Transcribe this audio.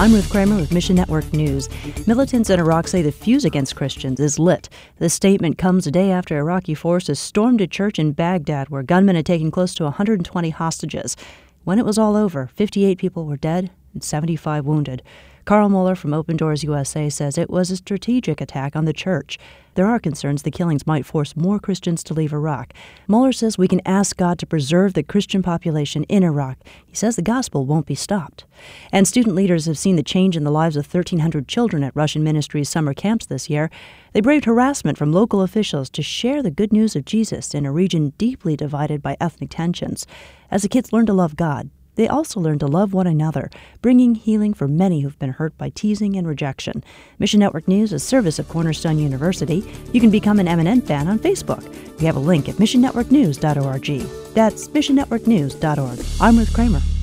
I'm Ruth Kramer with Mission Network News. Militants in Iraq say the fuse against Christians is lit. This statement comes a day after Iraqi forces stormed a church in Baghdad where gunmen had taken close to 120 hostages. When it was all over, 58 people were dead and 75 wounded. Carl Mueller from Open Doors USA says it was a strategic attack on the church. There are concerns the killings might force more Christians to leave Iraq. Mueller says we can ask God to preserve the Christian population in Iraq. He says the gospel won't be stopped. And student leaders have seen the change in the lives of 1,300 children at Russian Ministries summer camps this year. They braved harassment from local officials to share the good news of Jesus in a region deeply divided by ethnic tensions. As the kids learn to love God, they also learn to love one another, bringing healing for many who've been hurt by teasing and rejection. Mission Network News is a service of Cornerstone University. You can become an MNN fan on Facebook. We have a link at missionnetworknews.org. That's missionnetworknews.org. I'm Ruth Kramer.